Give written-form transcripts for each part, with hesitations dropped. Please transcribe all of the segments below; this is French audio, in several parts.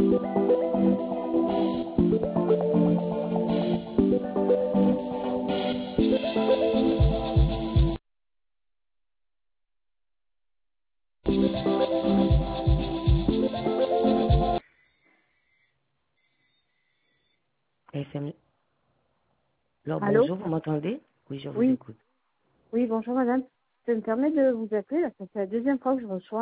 FM. Alors, Allô? bonjour, vous m'entendez? Oui, je vous Oui, écoute. oui, bonjour madame. Je me permets de vous appeler, là, ça fait la deuxième fois que je reçois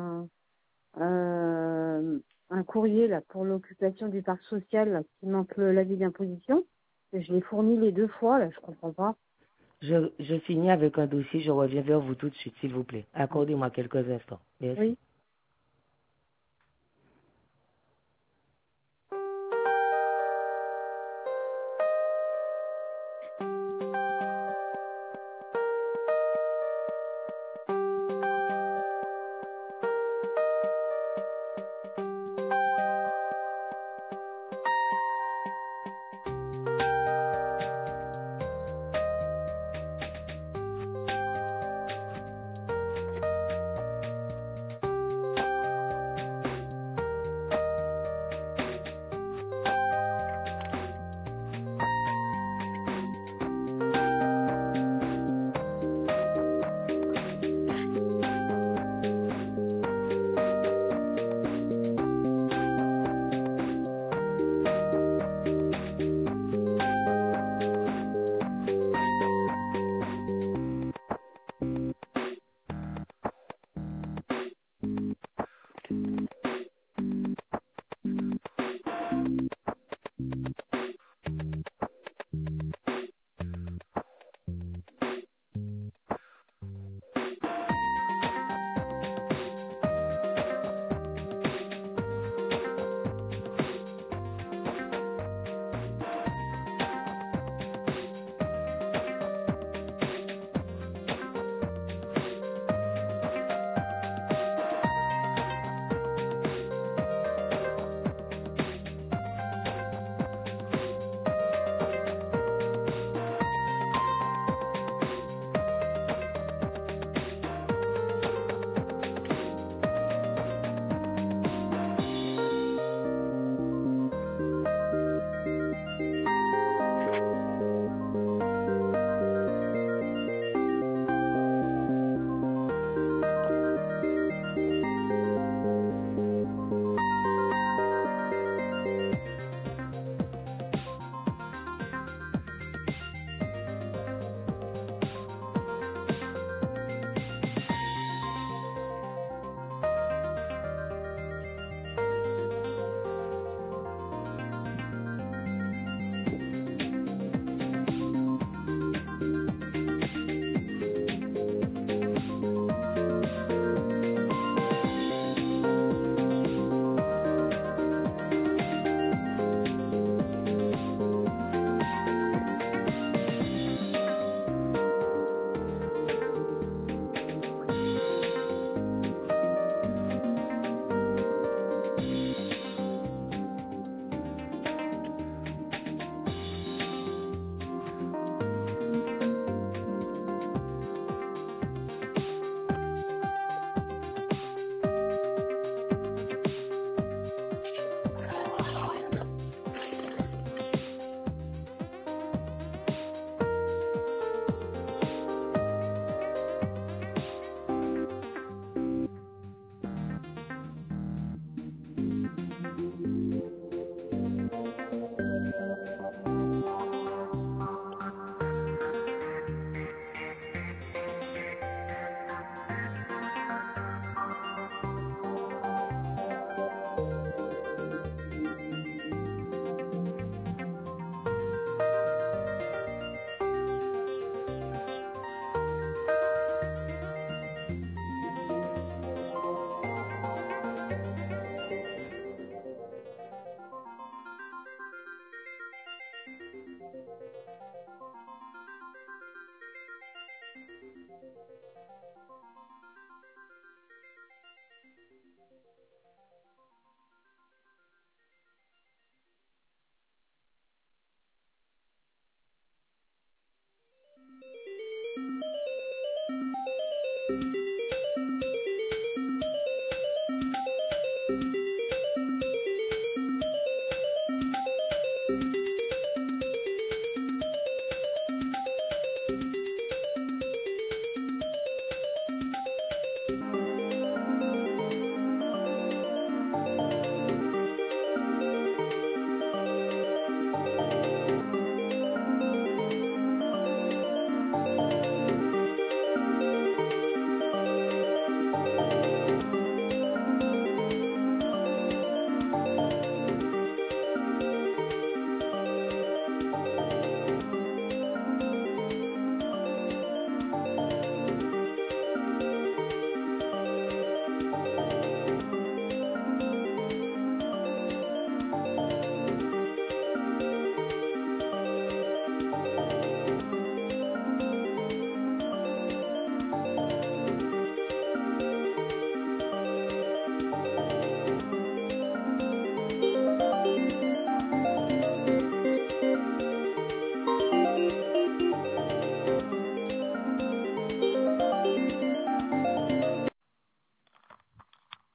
un courrier là, pour l'occupation du parc social là, qui manque l'avis d'imposition. Et je l'ai fourni les deux fois, là, je comprends pas. Je finis avec un dossier, je reviens vers vous tout de suite, s'il vous plaît. Accordez-moi quelques instants. Merci. Oui.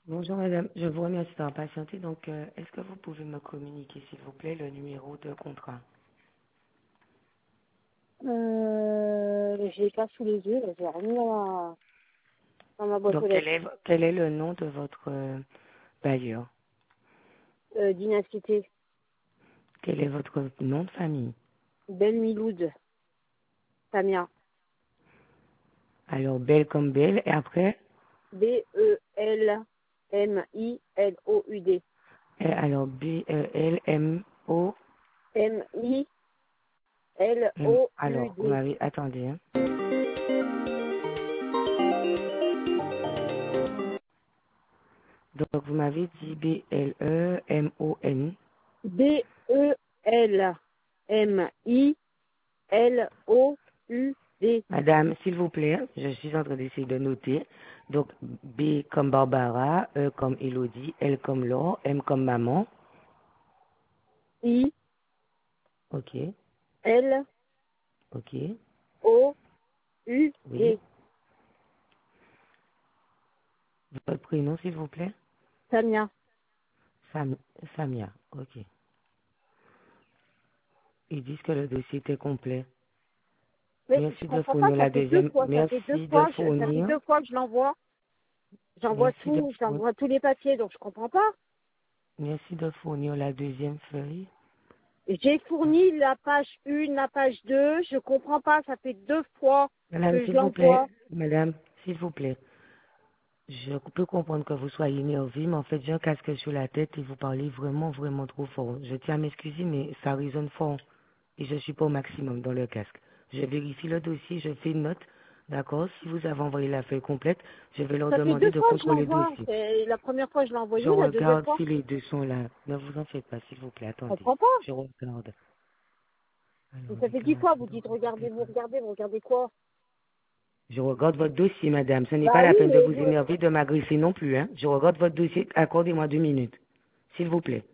Bonjour madame, je vous remercie d'avoir patienté. Donc, est-ce que vous pouvez me communiquer, s'il vous plaît, le numéro de contrat? Je l'ai pas sous les yeux, là, j'ai remis dans ma boîte Donc, aux lettres. quel est le nom de votre bailleur? Dynastie, Quel est votre nom de famille? Belle Miloud, Samia. Alors, Belle comme Belle, et après? Belmmiloud. Et alors, B-E-L-M-O. Alors, vous Miloud. m'avez... Attendez, hein. Donc, vous m'avez dit B-L-E-M-O-N. Belmmiloud. Madame, s'il vous plaît, je suis en train d'essayer de noter. Donc, B comme Barbara, E comme Elodie, L comme Laure, M comme maman. Ok, ok, oui. Votre prénom, s'il vous plaît? Samia. Sam, Samia, ok. Ils disent que le dossier était complet. Mais je Merci de comprends pas, fournir ça la fait deux deuxième. fois, Merci de ça fait fournir. deux fois que je l'envoie. J'envoie Merci de tout, fournir. j'envoie tous les papiers, donc je comprends pas. Merci de fournir la deuxième feuille. J'ai fourni la page 1, la page 2, je comprends pas, ça fait deux fois Madame, que je s'il vous plaît. l'envoie. Madame, s'il vous plaît. Je peux comprendre que vous soyez énervé, mais en fait, j'ai un casque sur la tête et vous parlez vraiment, vraiment trop fort. Je tiens à m'excuser, mais ça résonne fort et je suis pas au maximum dans le casque. Je vérifie le dossier, je fais une note. D'accord? Si vous avez envoyé la feuille complète, je vais leur Ça fait demander deux de fois que je contrôler le l'envoie. dossier. La première fois je l'ai Je envoyé, la deuxième regarde fois, si les deux sont là. Ne vous en faites pas, s'il vous plaît. je Attendez. comprends pas. Je regarde. Mais Alors, ça fait 10 fois, déclaration vous de dites revenus. vous regardez quoi? Je regarde votre dossier, madame. Ce n'est Bah pas la oui, peine de mais vous énerver, de m'agresser non plus, hein. Je regarde votre dossier. Accordez-moi 2 minutes. S'il vous plaît.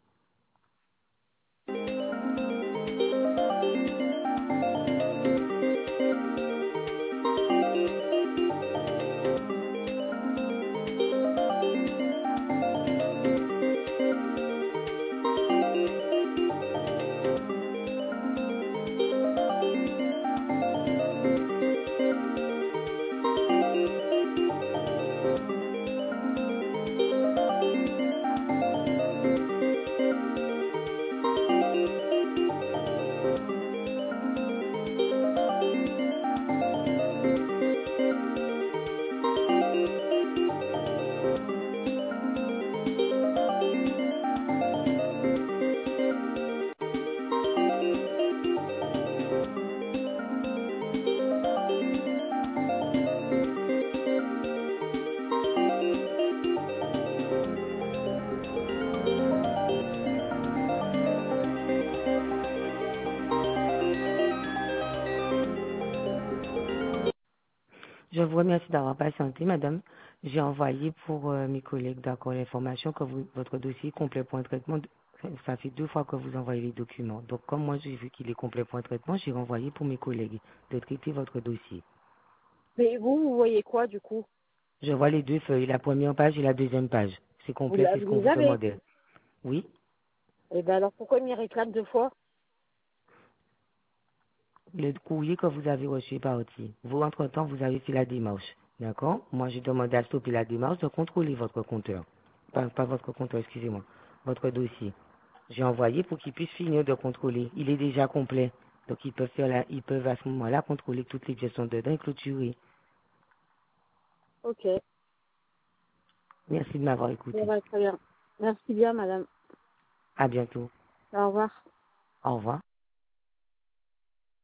Je vous remercie d'avoir patienté, madame. J'ai envoyé pour mes collègues, d'accord, l'information que votre dossier est complet point traitement. Ça fait 2 fois que vous envoyez les documents. Donc, comme moi, j'ai vu qu'il est complet point traitement, j'ai renvoyé pour mes collègues de traiter votre dossier. Mais vous voyez quoi du coup? Je vois les deux feuilles, la première page et la deuxième page. C'est complet, c'est ce Vous qu'on les vous avez. demandait. Oui. Et ben alors pourquoi ils m'y réclament deux fois? Le courrier que vous avez reçu est parti. Vous, entre-temps, vous avez fait la démarche. D'accord? Moi, j'ai demandé à stopper la démarche de contrôler votre compteur. Pas votre compteur, excusez-moi. Votre dossier. J'ai envoyé pour qu'ils puissent finir de contrôler. Il est déjà complet. Donc, ils peuvent à ce moment-là contrôler toutes les pièces sont dedans et clôturer. Ok, Merci de m'avoir bon, écouté. bah, très bien. Merci bien madame. À bientôt. Au revoir. Au revoir.